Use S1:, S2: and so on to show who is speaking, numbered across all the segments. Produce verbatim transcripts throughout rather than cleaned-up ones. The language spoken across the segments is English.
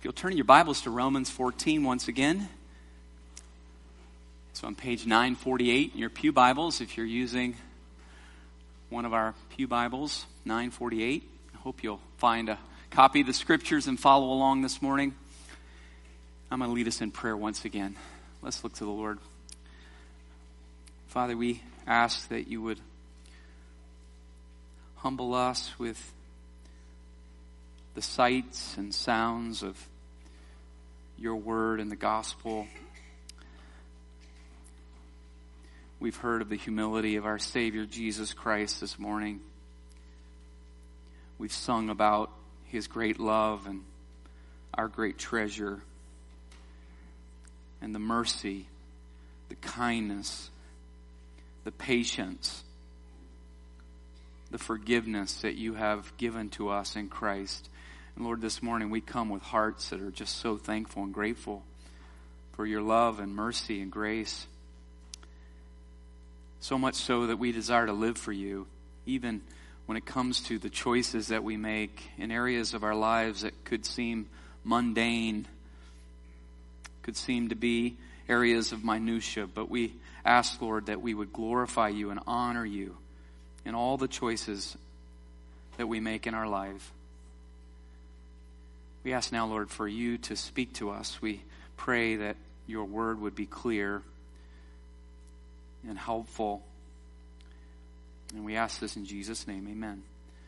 S1: If you'll turn your Bibles to Romans fourteen once again. So on page nine forty-eight in your pew Bibles, if you're using one of our pew Bibles, nine forty-eight. I hope you'll find a copy of the scriptures and follow along this morning. I'm going to lead us in prayer once again. Let's look to the Lord. Father, we ask that you would humble us with the sights and sounds of your word and the gospel. We've heard of the humility of our Savior Jesus Christ this morning. We've sung about his great love and our great treasure and the mercy, the kindness, the patience, the forgiveness that you have given to us in Christ. And Lord, this morning we come with hearts that are just so thankful and grateful for your love and mercy and grace. So much so that we desire to live for you, even when it comes to the choices that we make in areas of our lives that could seem mundane, could seem to be areas of minutia. But we ask, Lord, that we would glorify you and honor you in all the choices that we make in our life. We ask now, Lord, for you to speak to us. We pray that your word would be clear and helpful. And we ask this in Jesus' name, amen.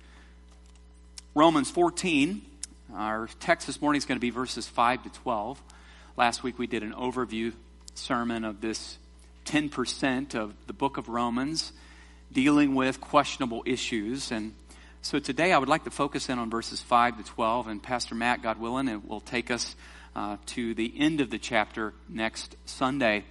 S1: Romans fourteen, our text this morning is going to be verses five to twelve. Last week we did an overview sermon of this ten percent of the book of Romans dealing with questionable issues. And so today I would like to focus in on verses five to twelve, and Pastor Matt, God willing, it will take us uh, to the end of the chapter next Sunday.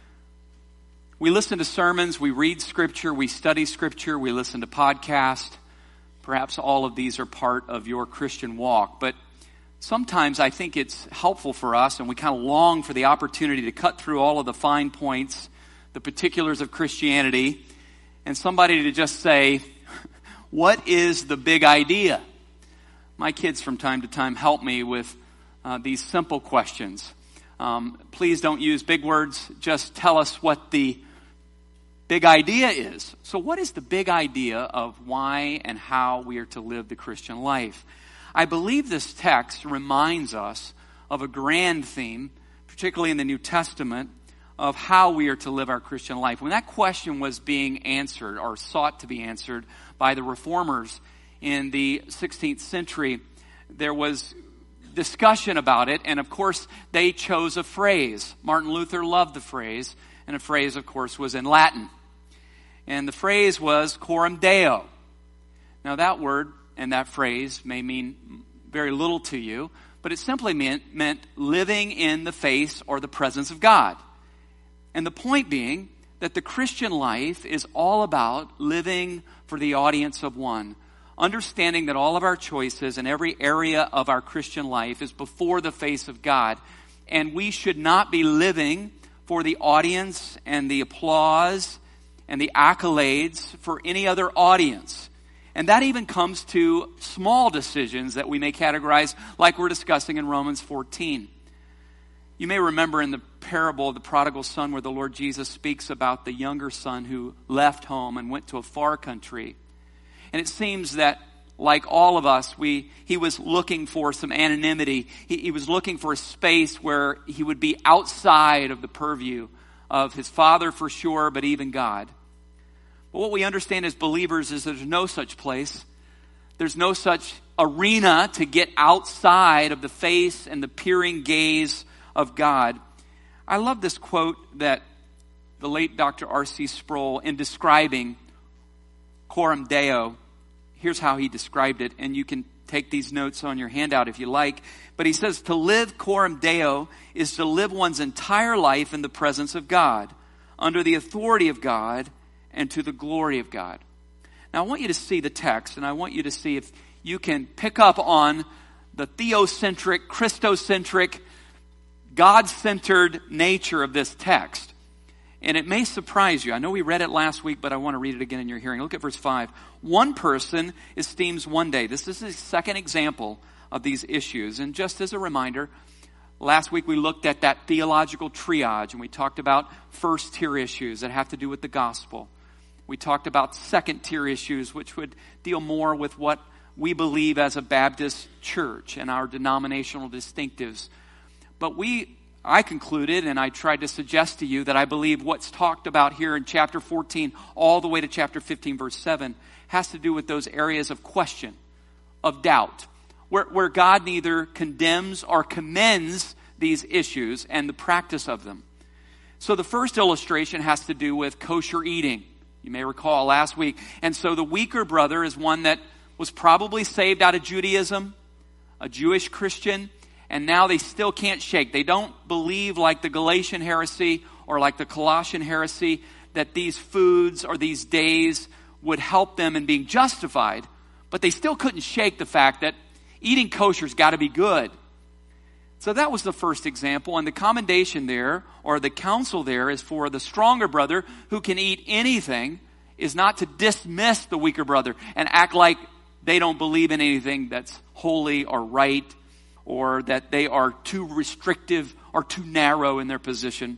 S1: We listen to sermons, we read Scripture, we study Scripture, we listen to podcasts. Perhaps all of these are part of your Christian walk, but sometimes I think it's helpful for us, and we kind of long for the opportunity to cut through all of the fine points, the particulars of Christianity, and somebody to just say, what is the big idea? My kids from time to time help me with uh, these simple questions. Um, please don't use big words. Just tell us what the big idea is. So what is the big idea of why and how we are to live the Christian life? I believe this text reminds us of a grand theme, particularly in the New Testament, of how we are to live our Christian life. When that question was being answered or sought to be answered by the reformers in the sixteenth century, there was discussion about it, and of course they chose a phrase. Martin Luther loved the phrase, and the phrase, of course, was in Latin. And the phrase was coram Deo. Now that word and that phrase may mean very little to you, but it simply meant, meant living in the face or the presence of God. And the point being that the Christian life is all about living for the audience of one, understanding that all of our choices in every area of our Christian life is before the face of God, and we should not be living for the audience and the applause and the accolades for any other audience. And that even comes to small decisions that we may categorize like we're discussing in Romans fourteen. You may remember in the parable of the prodigal son where the Lord Jesus speaks about the younger son who left home and went to a far country. And it seems that, like all of us, we he was looking for some anonymity. He, he was looking for a space where he would be outside of the purview of his father for sure, but even God. But what we understand as believers is there's no such place. There's no such arena to get outside of the face and the peering gaze of God. I love this quote that the late Doctor R C Sproul, in describing coram Deo, here's how he described it, and you can take these notes on your handout if you like. But he says, to live coram Deo is to live one's entire life in the presence of God, under the authority of God, and to the glory of God. Now I want you to see the text, and I want you to see if you can pick up on the theocentric, Christocentric, God-centered nature of this text. And it may surprise you. I know we read it last week, but I want to read it again in your hearing. Look at verse five. One person esteems one day. This is the second example of these issues. And just as a reminder, last week we looked at that theological triage, and we talked about first-tier issues that have to do with the gospel. We talked about second-tier issues, which would deal more with what we believe as a Baptist church and our denominational distinctives. But we, I concluded, and I tried to suggest to you that I believe what's talked about here in chapter fourteen all the way to chapter fifteen, verse seven, has to do with those areas of question, of doubt, where, where God neither condemns or commends these issues and the practice of them. So the first illustration has to do with kosher eating. You may recall last week. And so the weaker brother is one that was probably saved out of Judaism, a Jewish Christian, and now they still can't shake. They don't believe like the Galatian heresy or like the Colossian heresy that these foods or these days would help them in being justified, but they still couldn't shake the fact that eating kosher's got to be good. So that was the first example, and the commendation there, or the counsel there, is for the stronger brother who can eat anything, is not to dismiss the weaker brother and act like they don't believe in anything that's holy or right, or that they are too restrictive or too narrow in their position.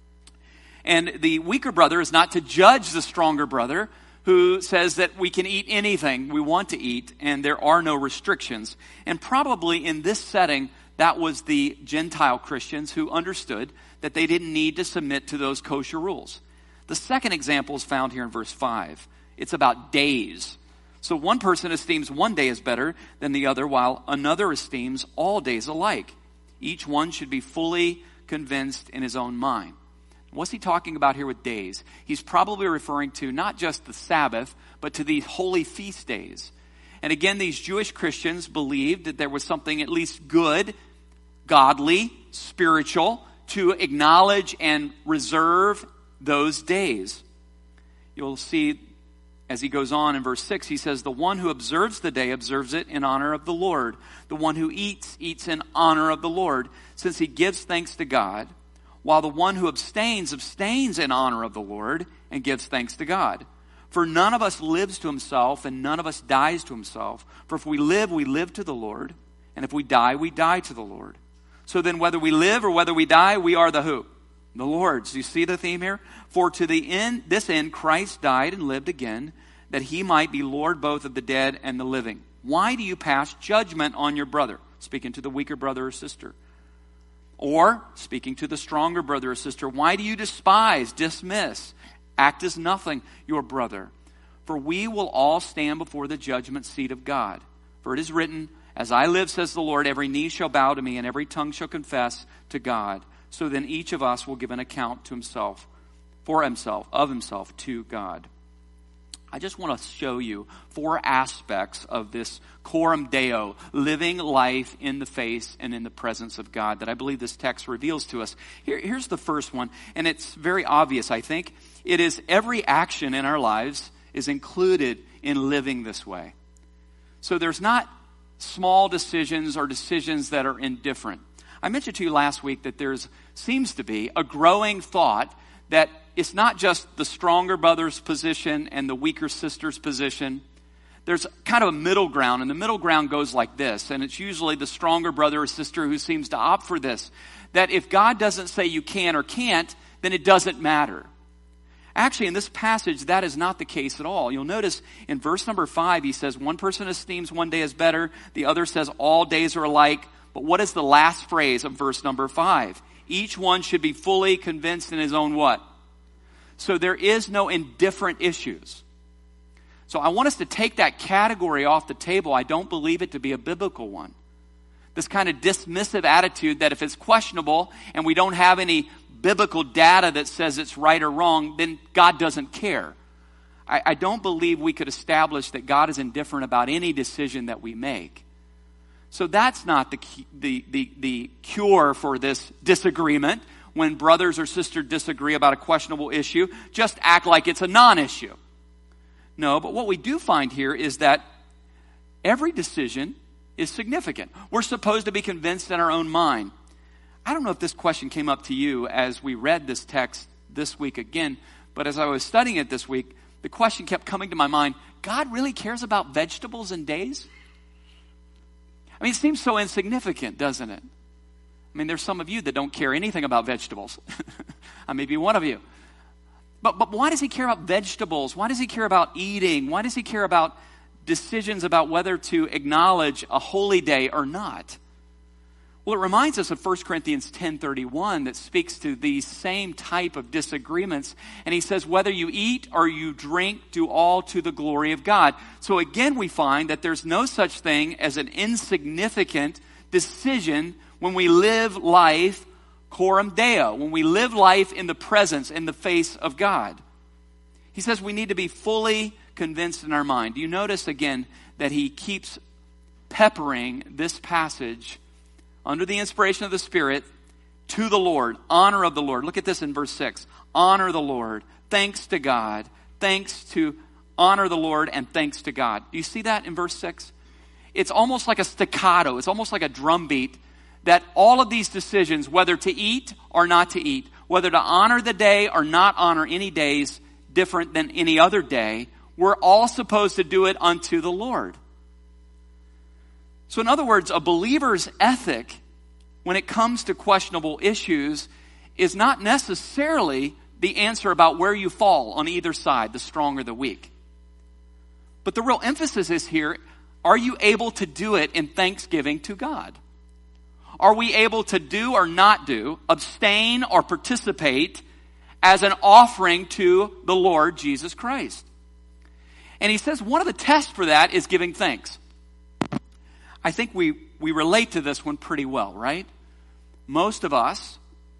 S1: And the weaker brother is not to judge the stronger brother who says that we can eat anything we want to eat and there are no restrictions. And probably in this setting, that was the Gentile Christians who understood that they didn't need to submit to those kosher rules. The second example is found here in verse five. It's about days. So one person esteems one day as better than the other, while another esteems all days alike. Each one should be fully convinced in his own mind. What's he talking about here with days? He's probably referring to not just the Sabbath, but to these holy feast days. And again, these Jewish Christians believed that there was something at least good, godly, spiritual, to acknowledge and reserve those days. You'll see as he goes on in verse six, he says, the one who observes the day observes it in honor of the Lord. The one who eats, eats in honor of the Lord, since he gives thanks to God, while the one who abstains, abstains in honor of the Lord and gives thanks to God. For none of us lives to himself, and none of us dies to himself. For if we live, we live to the Lord, and if we die, we die to the Lord. So then whether we live or whether we die, we are the who? The Lord's. Do you see the theme here? For to the end, this end Christ died and lived again, that he might be Lord both of the dead and the living. Why do you pass judgment on your brother? Speaking to the weaker brother or sister. Or, speaking to the stronger brother or sister, why do you despise, dismiss, act as nothing your brother? For we will all stand before the judgment seat of God. For it is written, as I live, says the Lord, every knee shall bow to me, and every tongue shall confess to God. So then each of us will give an account to himself, for himself, of himself, to God. I just want to show you four aspects of this coram deo, living life in the face and in the presence of God, that I believe this text reveals to us. Here, here's the first one, and it's very obvious, I think. It is every action in our lives is included in living this way. So there's not small decisions or decisions that are indifferent. I mentioned to you last week that there's seems to be a growing thought that it's not just the stronger brother's position and the weaker sister's position. There's kind of a middle ground, and the middle ground goes like this, and it's usually the stronger brother or sister who seems to opt for this, that if God doesn't say you can or can't, then it doesn't matter. Actually, in this passage, that is not the case at all. You'll notice in verse number five, he says, one person esteems one day as better, the other says all days are alike. But what is the last phrase of verse number five? Each one should be fully convinced in his own what? So there is no indifferent issues. So I want us to take that category off the table. I don't believe it to be a biblical one. This kind of dismissive attitude that if it's questionable and we don't have any biblical data that says it's right or wrong, then God doesn't care. I, I don't believe we could establish that God is indifferent about any decision that we make. So that's not the, the, the, the cure for this disagreement. When brothers or sisters disagree about a questionable issue, just act like it's a non-issue. No, but what we do find here is that every decision is significant. We're supposed to be convinced in our own mind. I don't know if this question came up to you as we read this text this week again, but as I was studying it this week, the question kept coming to my mind, God really cares about vegetables and days? I mean, it seems so insignificant, doesn't it? I mean, there's some of you that don't care anything about vegetables. I may be one of you. But, but why does he care about vegetables? Why does he care about eating? Why does he care about decisions about whether to acknowledge a holy day or not? Well, it reminds us of First Corinthians ten thirty-one that speaks to these same type of disagreements. And he says, whether you eat or you drink, do all to the glory of God. So again, we find that there's no such thing as an insignificant decision when we live life coram Deo, when we live life in the presence, in the face of God. He says we need to be fully convinced in our mind. Do you notice again that he keeps peppering this passage under the inspiration of the Spirit to the Lord, honor of the Lord. Look at this in verse six. Honor the Lord, thanks to God, thanks to honor the Lord, and thanks to God. Do you see that in verse six? It's almost like a staccato. It's almost like a drum beat that all of these decisions, whether to eat or not to eat, whether to honor the day or not honor any days different than any other day, we're all supposed to do it unto the Lord. So in other words, a believer's ethic when it comes to questionable issues is not necessarily the answer about where you fall on either side, the strong or the weak. But the real emphasis is here, are you able to do it in thanksgiving to God? Are we able to do or not do, abstain or participate as an offering to the Lord Jesus Christ? And he says one of the tests for that is giving thanks. I think we, we relate to this one pretty well, right? Most of us,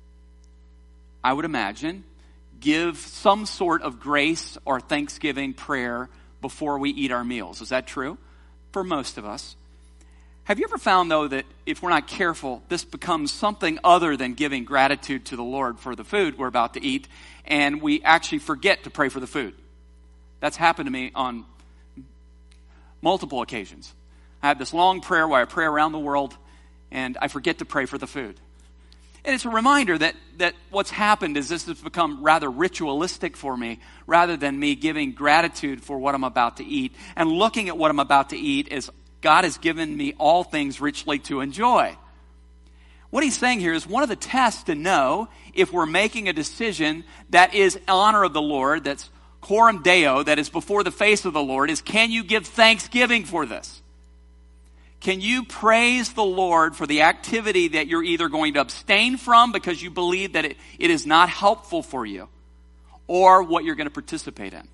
S1: I would imagine, give some sort of grace or thanksgiving prayer before we eat our meals. Is that true? For most of us. Have you ever found, though, that if we're not careful, this becomes something other than giving gratitude to the Lord for the food we're about to eat, and we actually forget to pray for the food? That's happened to me on multiple occasions. I have this long prayer where I pray around the world, and I forget to pray for the food. And it's a reminder that, that what's happened is this has become rather ritualistic for me, rather than me giving gratitude for what I'm about to eat, and looking at what I'm about to eat as God has given me all things richly to enjoy. What he's saying here is one of the tests to know if we're making a decision that is honor of the Lord, that's coram Deo, that is before the face of the Lord, is can you give thanksgiving for this? Can you praise the Lord for the activity that you're either going to abstain from because you believe that it, it is not helpful for you, or what you're going to participate in?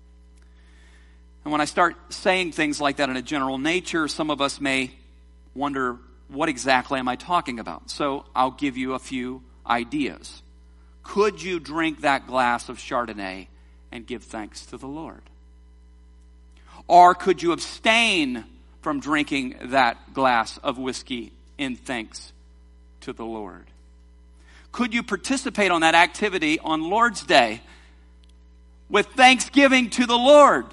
S1: And when I start saying things like that in a general nature, some of us may wonder, what exactly am I talking about? So I'll give you a few ideas. Could you drink that glass of Chardonnay and give thanks to the Lord? Or could you abstain from drinking that glass of whiskey in thanks to the Lord? Could you participate on that activity on Lord's Day with thanksgiving to the Lord?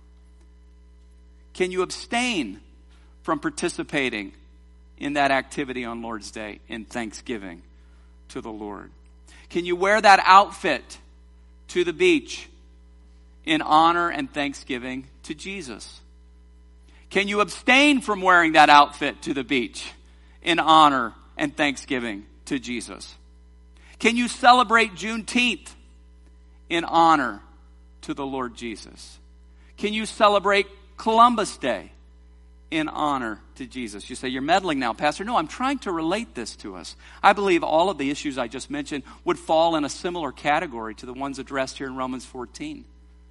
S1: Can you abstain from participating in that activity on Lord's Day in thanksgiving to the Lord? Can you wear that outfit to the beach in honor and thanksgiving to Jesus? Can you abstain from wearing that outfit to the beach in honor and thanksgiving to Jesus? Can you celebrate Juneteenth in honor to the Lord Jesus? Can you celebrate Columbus Day in honor to Jesus? You say, you're meddling now, Pastor. No, I'm trying to relate this to us. I believe all of the issues I just mentioned would fall in a similar category to the ones addressed here in Romans fourteen.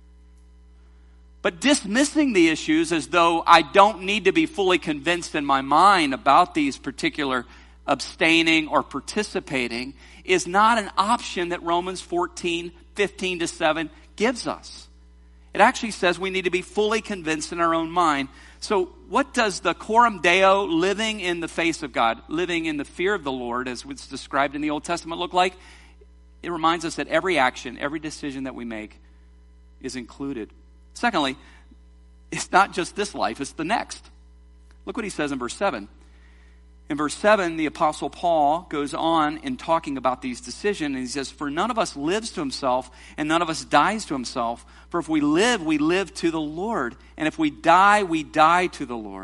S1: But dismissing the issues as though I don't need to be fully convinced in my mind about these particular abstaining or participating is not an option that Romans fourteen, fifteen to seven gives us. It actually says we need to be fully convinced in our own mind. So what does the coram Deo, living in the face of God, living in the fear of the Lord, as was described in the Old Testament, look like? It reminds us that every action, every decision that we make is included. Secondly, it's not just this life, it's the next. Look what he says in verse seven. In verse seven, the Apostle Paul goes on in talking about these decisions, and he says, for none of us lives to himself, and none of us dies to himself. For if we live, we live to the Lord. And if we die, we die to the Lord.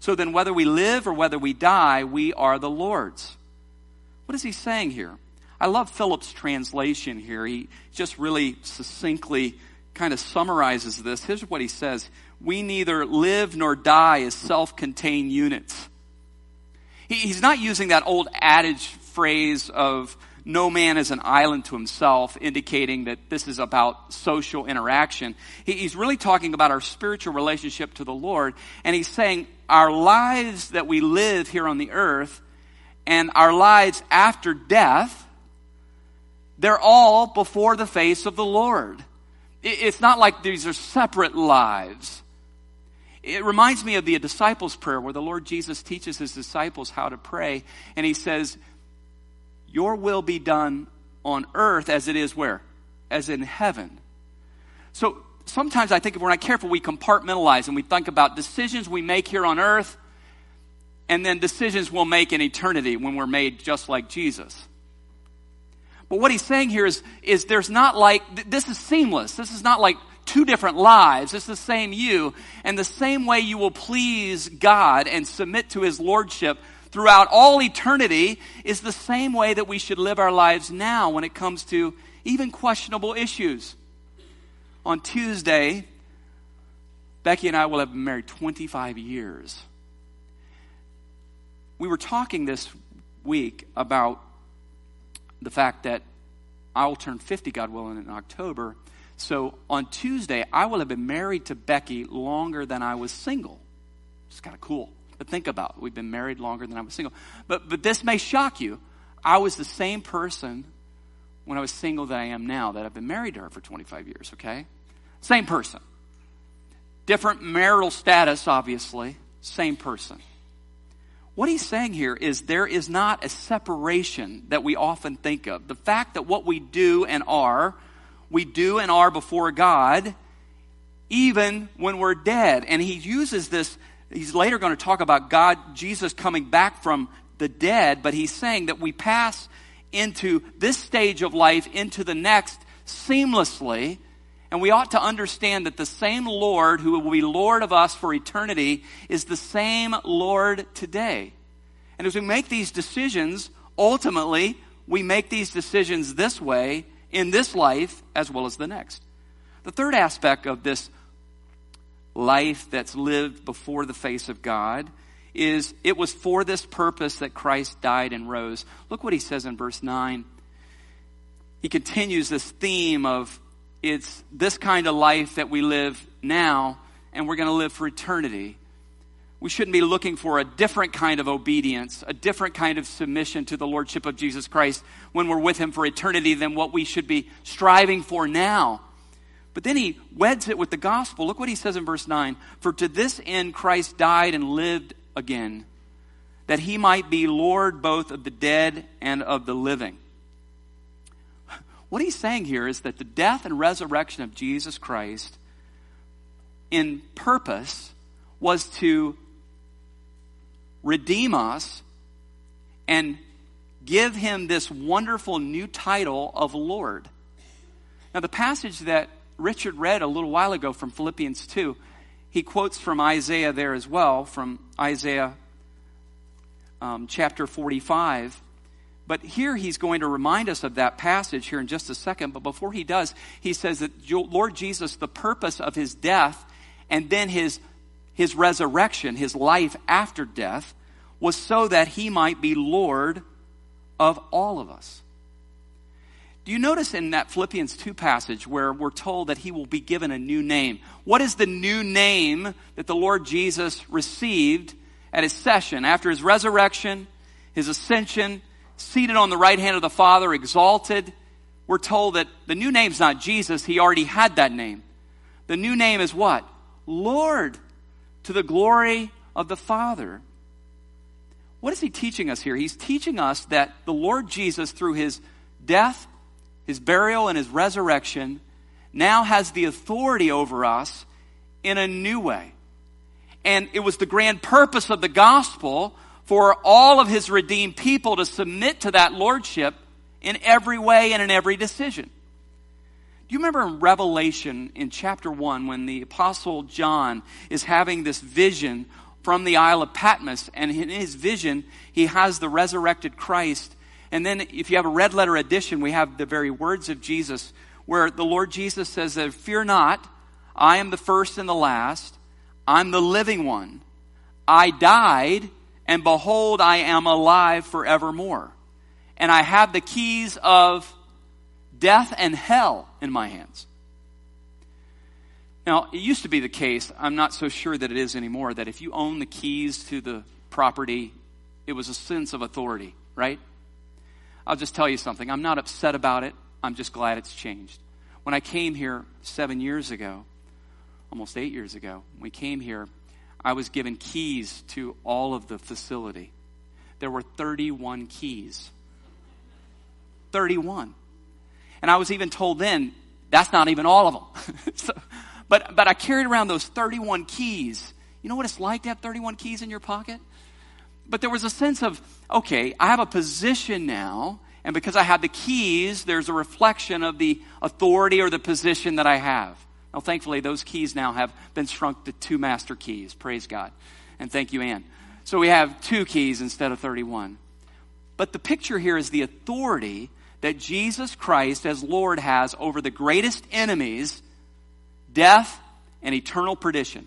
S1: So then whether we live or whether we die, we are the Lord's. What is he saying here? I love Philip's translation here. He just really succinctly kind of summarizes this. Here's what he says. We neither live nor die as self-contained units. He, he's not using that old adage phrase of no man is an island to himself, indicating that this is about social interaction. He, he's really talking about our spiritual relationship to the Lord. And he's saying our lives that we live here on the earth and our lives after death, they're all before the face of the Lord. It, it's not like these are separate lives. It reminds me of the disciples' prayer where the Lord Jesus teaches his disciples how to pray. And he says, your will be done on earth as it is where? As in heaven. So sometimes I think if we're not careful, we compartmentalize and we think about decisions we make here on earth and then decisions we'll make in eternity when we're made just like Jesus. But what he's saying here is, is there's not like, this is seamless. This is not like two different lives. It's the same you. And the same way you will please God and submit to his lordship throughout all eternity is the same way that we should live our lives now when it comes to even questionable issues. On Tuesday, Becky and I will have been married twenty-five years. We were talking this week about the fact that I will turn fifty, God willing, in October. So on Tuesday, I will have been married to Becky longer than I was single. It's kind of cool to think about. We've been married longer than I was single. But but this may shock you. I was the same person when I was single that I am now, that I've been married to her for twenty-five years, okay? Same person. Different marital status, obviously. Same person. What he's saying here is there is not a separation that we often think of. The fact that what we do and are, we do and are before God, even when we're dead. And he uses this, he's later going to talk about God, Jesus coming back from the dead, but he's saying that we pass into this stage of life into the next seamlessly. And we ought to understand that the same Lord who will be Lord of us for eternity is the same Lord today. And as we make these decisions, ultimately, we make these decisions this way in this life as well as the next. The third aspect of this life that's lived before the face of God is it was for this purpose that Christ died and rose. Look what he says in verse nine. He continues this theme of it's this kind of life that we live now, and we're going to live for eternity. We shouldn't be looking for a different kind of obedience, a different kind of submission to the Lordship of Jesus Christ when we're with him for eternity than what we should be striving for now. But then he weds it with the gospel. Look what he says in verse nine. For to this end Christ died and lived again, that he might be Lord both of the dead and of the living. What he's saying here is that the death and resurrection of Jesus Christ in purpose was to redeem us and give him this wonderful new title of Lord. Now the passage that Richard read a little while ago from Philippians two, he quotes from Isaiah there as well, from Isaiah um, chapter forty-five. But here he's going to remind us of that passage here in just a second. But before he does, he says that Lord Jesus, the purpose of his death and then his, his resurrection, his life after death, was so that he might be Lord of all of us. Do you notice in that Philippians two passage where we're told that he will be given a new name? What is the new name that the Lord Jesus received at his session after his resurrection, his ascension, seated on the right hand of the Father, exalted? We're told that the new name's not Jesus. He already had that name. The new name is what? Lord, to the glory of the Father. What is he teaching us here? He's teaching us that the Lord Jesus, through his death, his burial, and his resurrection, now has the authority over us in a new way. And it was the grand purpose of the gospel for all of his redeemed people to submit to that lordship in every way and in every decision. Do you remember in Revelation in chapter one when the Apostle John is having this vision from the Isle of Patmos, and in his vision, he has the resurrected Christ. And then if you have a red letter edition, we have the very words of Jesus, where the Lord Jesus says that, "Fear not, I am the first and the last. I'm the living one. I died, and behold, I am alive forevermore. And I have the keys of death and hell in my hands." Now, it used to be the case, I'm not so sure that it is anymore, that if you own the keys to the property, it was a sense of authority, right? I'll just tell you something. I'm not upset about it. I'm just glad it's changed. When I came here seven years ago, almost eight years ago, when we came here, I was given keys to all of the facility. There were thirty-one keys. thirty-one. And I was even told then, that's not even all of them. so, but, but I carried around those thirty-one keys. You know what it's like to have thirty-one keys in your pocket? But there was a sense of, okay, I have a position now, and because I have the keys, there's a reflection of the authority or the position that I have. Now, thankfully, those keys now have been shrunk to two master keys. Praise God. And thank you, Ann. So we have two keys instead of thirty-one. But the picture here is the authority that Jesus Christ as Lord has over the greatest enemies, death and eternal perdition.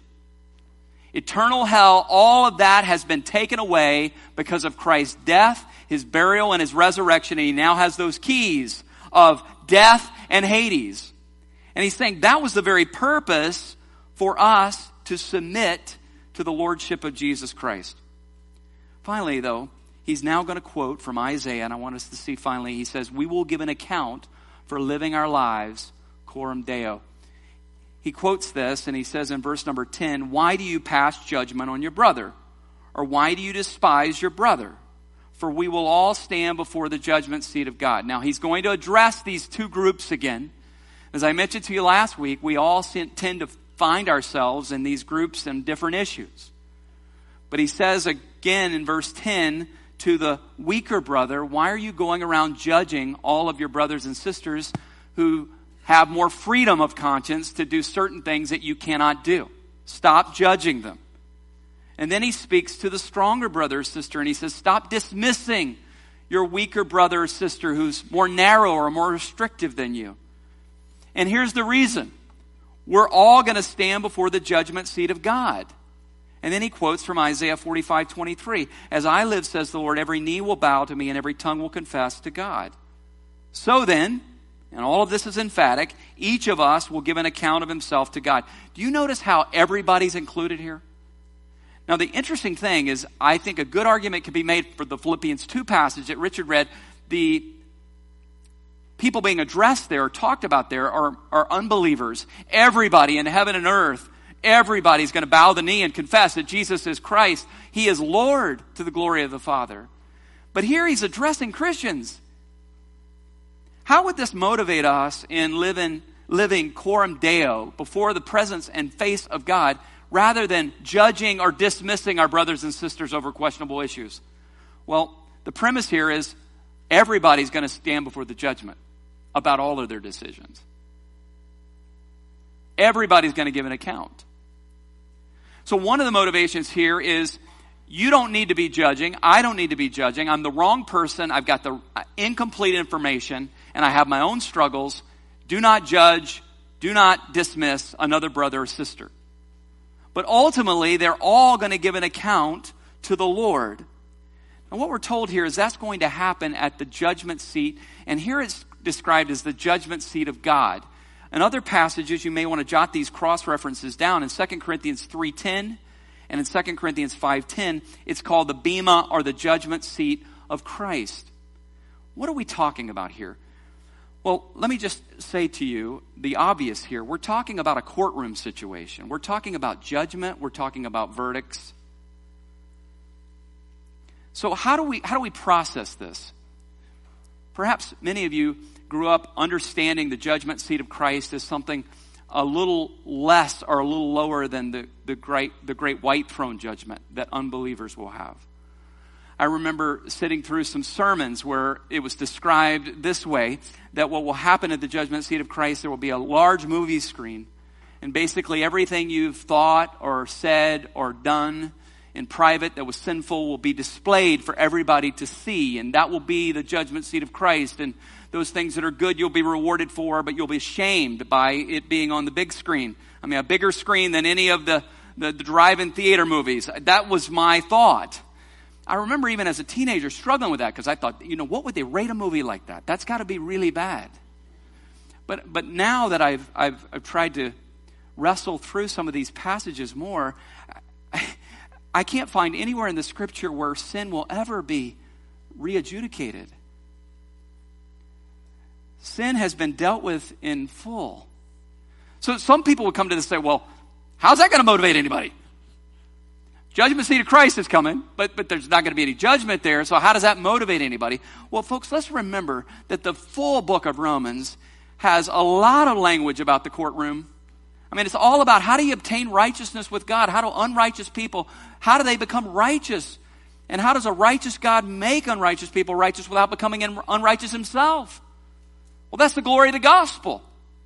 S1: Eternal hell, all of that has been taken away because of Christ's death, his burial, and his resurrection. And he now has those keys of death and Hades. And he's saying that was the very purpose for us to submit to the lordship of Jesus Christ. Finally, though, he's now going to quote from Isaiah, and I want us to see finally, he says, "We will give an account for living our lives, coram Deo." He quotes this, and he says in verse number ten, "Why do you pass judgment on your brother? Or why do you despise your brother? For we will all stand before the judgment seat of God." Now, he's going to address these two groups again. As I mentioned to you last week, we all tend to find ourselves in these groups and different issues. But he says again in verse ten to the weaker brother, "Why are you going around judging all of your brothers and sisters who have more freedom of conscience to do certain things that you cannot do? Stop judging them." And then he speaks to the stronger brother or sister, and he says, "Stop dismissing your weaker brother or sister who's more narrow or more restrictive than you." And here's the reason. We're all going to stand before the judgment seat of God. And then he quotes from Isaiah forty-five twenty-three, "As I live, says the Lord, every knee will bow to me and every tongue will confess to God." So then, and all of this is emphatic, each of us will give an account of himself to God. Do you notice how everybody's included here? Now, the interesting thing is, I think a good argument can be made for the Philippians two passage that Richard read. The people being addressed there, or talked about there, are, are unbelievers. Everybody in heaven and earth, everybody's going to bow the knee and confess that Jesus is Christ. He is Lord to the glory of the Father. But here he's addressing Christians. How would this motivate us in living, living coram Deo before the presence and face of God, rather than judging or dismissing our brothers and sisters over questionable issues? Well, the premise here is everybody's going to stand before the judgment about all of their decisions. Everybody's going to give an account. So one of the motivations here is you don't need to be judging. I don't need to be judging. I'm the wrong person. I've got the incomplete information, and I have my own struggles. Do not judge. Do not dismiss another brother or sister. But ultimately, they're all going to give an account to the Lord. And what we're told here is that's going to happen at the judgment seat. And here it's described as the judgment seat of God. In other passages, you may want to jot these cross-references down. In Second Corinthians three ten and in Second Corinthians five ten, it's called the bema, or the judgment seat of Christ. What are we talking about here? Well, let me just say to you the obvious here. We're talking about a courtroom situation. We're talking about judgment. We're talking about verdicts. So how do we how do we process this? Perhaps many of you grew up understanding the judgment seat of Christ as something a little less or a little lower than the, the great the great white throne judgment that unbelievers will have. I remember sitting through some sermons where it was described this way, that what will happen at the judgment seat of Christ, there will be a large movie screen, and basically everything you've thought or said or done in private that was sinful will be displayed for everybody to see. And that will be the judgment seat of Christ. And those things that are good you'll be rewarded for, but you'll be shamed by it being on the big screen. I mean, a bigger screen than any of the, the, the drive-in theater movies. That was my thought. I remember even as a teenager struggling with that because I thought, you know, what would they rate a movie like that? That's got to be really bad. But but now that I've I've, I've tried to wrestle through some of these passages more, I, I can't find anywhere in the Scripture where sin will ever be re-adjudicated. Sin has been dealt with in full. So some people would come to this and say, well, how's that going to motivate anybody? Judgment seat of Christ is coming, but, but there's not going to be any judgment there, so how does that motivate anybody? Well, folks, let's remember that the full book of Romans has a lot of language about the courtroom. I mean, it's all about how do you obtain righteousness with God? How do unrighteous people, how do they become righteous? And how does a righteous God make unrighteous people righteous without becoming unrighteous himself? Well, that's the glory of the gospel.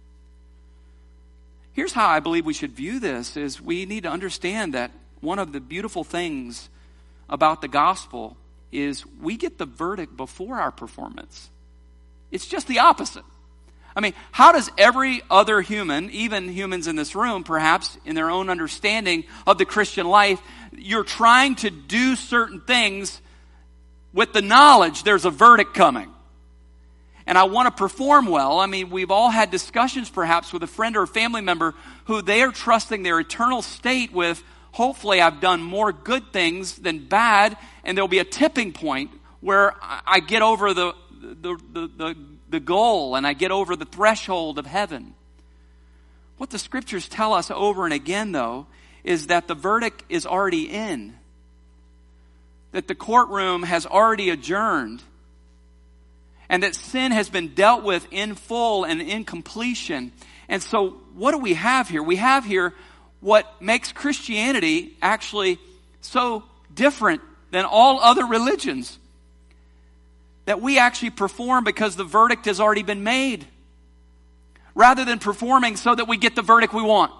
S1: Here's how I believe we should view this, is we need to understand that one of the beautiful things about the gospel is we get the verdict before our performance. It's just the opposite. I mean, how does every other human, even humans in this room, perhaps in their own understanding of the Christian life, you're trying to do certain things with the knowledge there's a verdict coming. And I want to perform well. I mean, we've all had discussions perhaps with a friend or a family member who they are trusting their eternal state with, hopefully I've done more good things than bad, and there'll be a tipping point where I get over the the the, the the goal, and I get over the threshold of heaven. What the Scriptures tell us over and again, though, is that the verdict is already in. That the courtroom has already adjourned. And that sin has been dealt with in full and in completion. And so what do we have here? We have here what makes Christianity actually so different than all other religions. That we actually perform because the verdict has already been made, rather than performing so that we get the verdict we want.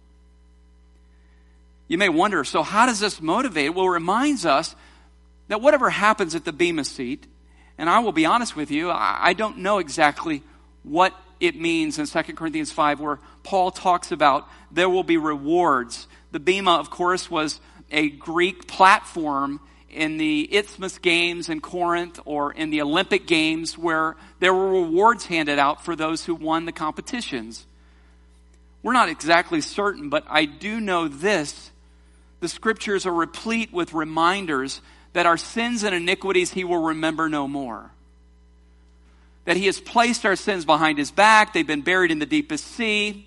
S1: You may wonder, so how does this motivate? Well, it reminds us that whatever happens at the Bema seat, and I will be honest with you, I don't know exactly what it means in Second Corinthians five, where Paul talks about there will be rewards. The Bema, of course, was a Greek platform in the Isthmus Games in Corinth or in the Olympic Games, where there were rewards handed out for those who won the competitions. We're not exactly certain, but I do know this. The Scriptures are replete with reminders that our sins and iniquities he will remember no more. That he has placed our sins behind his back. They've been buried in the deepest sea.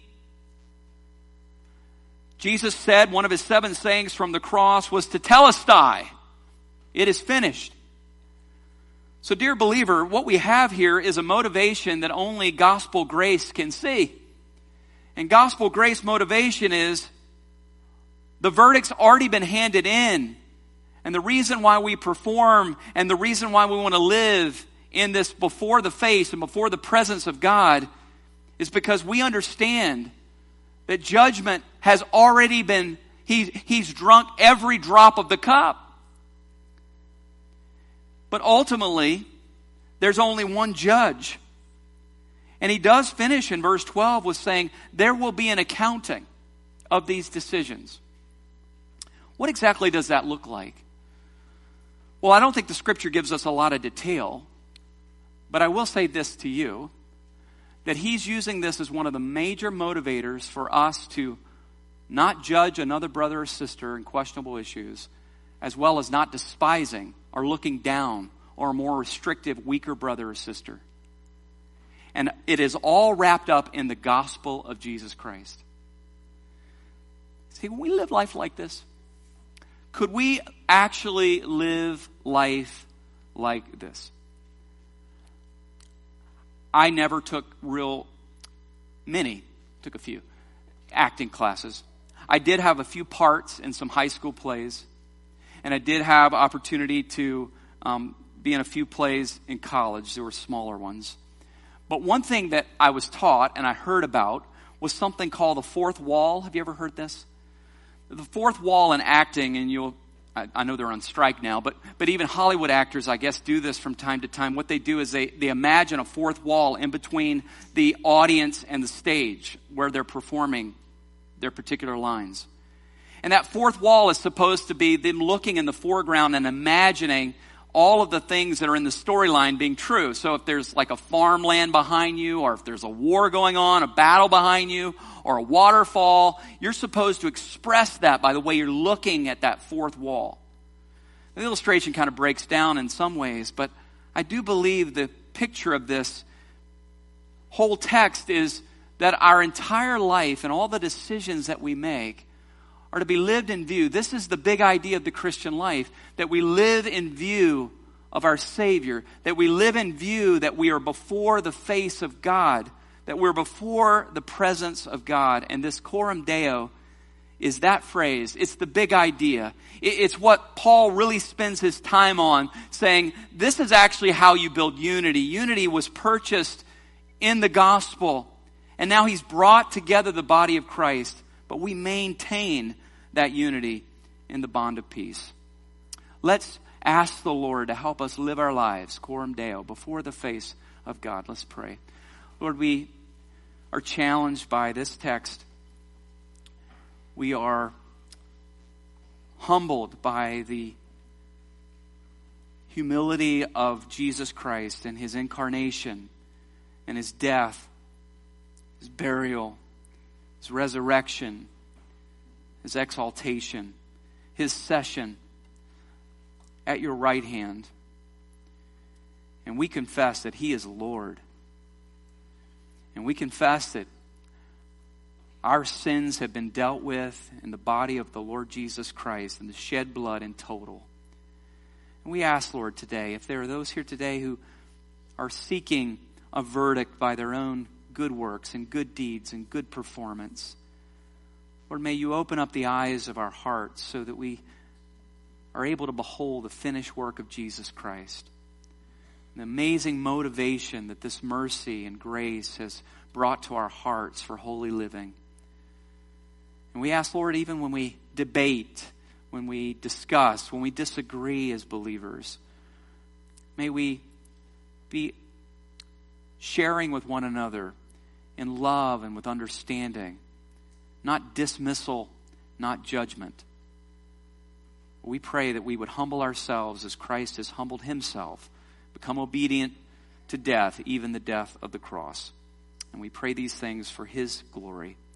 S1: Jesus said one of his seven sayings from the cross was tetelestai. It is finished. So, dear believer, what we have here is a motivation that only gospel grace can see. And gospel grace motivation is the verdict's already been handed in. And the reason why we perform and the reason why we want to live in this before the face and before the presence of God is because we understand that judgment has already been, he, he's drunk every drop of the cup. But ultimately, there's only one judge. And he does finish in verse twelve with saying, there will be an accounting of these decisions. What exactly does that look like? Well, I don't think the Scripture gives us a lot of detail, but I will say this to you, that he's using this as one of the major motivators for us to not judge another brother or sister in questionable issues, as well as not despising or looking down or a more restrictive, weaker brother or sister. And it is all wrapped up in the gospel of Jesus Christ. See, when we live life like this, could we actually live life like this? I never took real many, took a few, acting classes. I did have a few parts in some high school plays. And I did have opportunity to um, be in a few plays in college. There were smaller ones. But one thing that I was taught and I heard about was something called the fourth wall. Have you ever heard this? The fourth wall in acting, and you'll I, I know they're on strike now, but, but even Hollywood actors, I guess, do this from time to time. What they do is they, they imagine a fourth wall in between the audience and the stage where they're performing their particular lines. And that fourth wall is supposed to be them looking in the foreground and imagining all of the things that are in the storyline being true. So if there's like a farmland behind you, or if there's a war going on, a battle behind you, or a waterfall, you're supposed to express that by the way you're looking at that fourth wall. The illustration kind of breaks down in some ways, but I do believe the picture of this whole text is that our entire life and all the decisions that we make are to be lived in view. This is the big idea of the Christian life, that we live in view of our Savior, that we live in view that we are before the face of God, that we're before the presence of God. And this Coram Deo is that phrase. It's the big idea. It's what Paul really spends his time on, saying this is actually how you build unity. Unity was purchased in the gospel, and now he's brought together the body of Christ, but we maintain that unity in the bond of peace. Let's ask the Lord to help us live our lives, Coram Deo, before the face of God. Let's pray. Lord, we are challenged by this text. We are humbled by the humility of Jesus Christ and his incarnation and his death, his burial, his resurrection, his exaltation, his session at your right hand. And we confess that he is Lord. And we confess that our sins have been dealt with in the body of the Lord Jesus Christ and the shed blood in total. And we ask, Lord, today, if there are those here today who are seeking a verdict by their own good works and good deeds and good performance, Lord, may you open up the eyes of our hearts so that we are able to behold the finished work of Jesus Christ. The amazing motivation that this mercy and grace has brought to our hearts for holy living. And we ask, Lord, even when we debate, when we discuss, when we disagree as believers, may we be sharing with one another in love and with understanding, not dismissal, not judgment. We pray that we would humble ourselves as Christ has humbled himself, become obedient to death, even the death of the cross. And we pray these things for his glory.